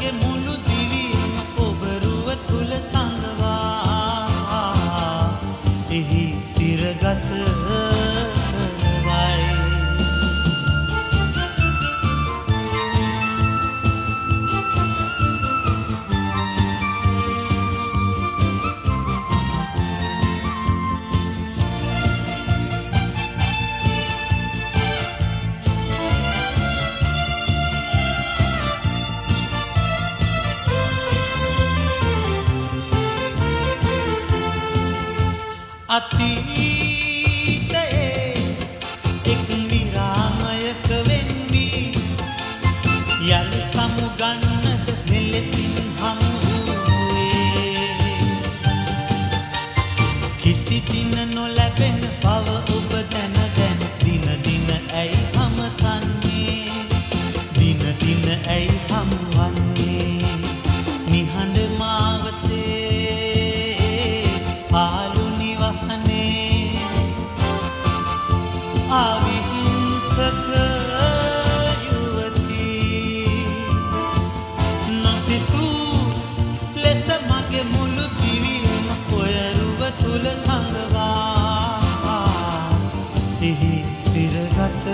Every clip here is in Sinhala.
මගේ මුළු දිවියම ඔබරුව තුල සංගවා එහි සිරගත අතීතයේ එක් විරාමයක වෙන්වී යලි සමුගන්නට මෙලෙසින් හමුවේ කිසි දින නොලැබෙන බව ඔබ දැන දැන දින දින ඇයි හමතන්නේ දින දින ඇයි හමුවන්නේ නිහඬ මාවතේ පාලු අවිහිංසක යුවතී නොසිතූ ලෙස මගේ මුළු දිවියම ඔයරුව තුල සංගවා එහි සිරගත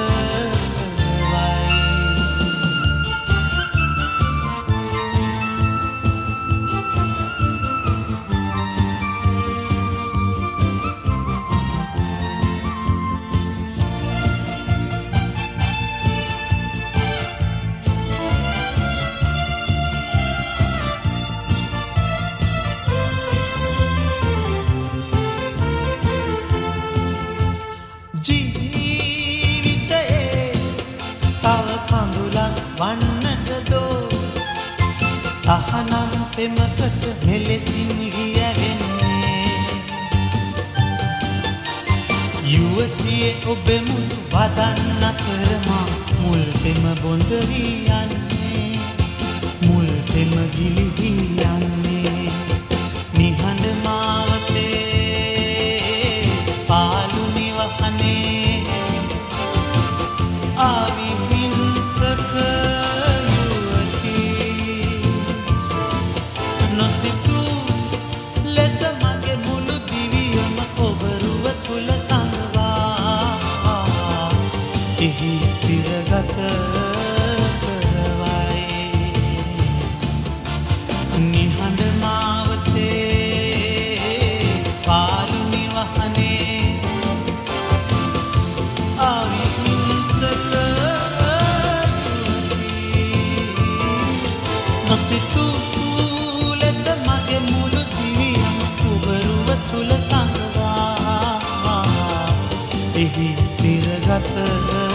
ජීවිතයේ තව කඳුලක් වන්නට දෝ තහනම් පෙමකට මෙලෙසින් ලියවෙන්නේ යුවතියේ ඔබේ මුළු වදන් අතරමා මුල් පෙම බොඳ වී යන්නේ මුල් පෙම ගිලිහි යන්නේ නිහඬ මාවතේ පාලු නිවහනේ අවිහිංසක යුවතී නොසිතූ ලෙස මගේ මුළු දිවියම ඔබරුව තුල සංගවා එහි සිරගත කරවයි නිහඬ මාවතේ පාලු නිවහනේ නොසිතූ ලෙස මගේ මුළු දිවියම ඔබරුව තුල සංගවා එහි සිරගත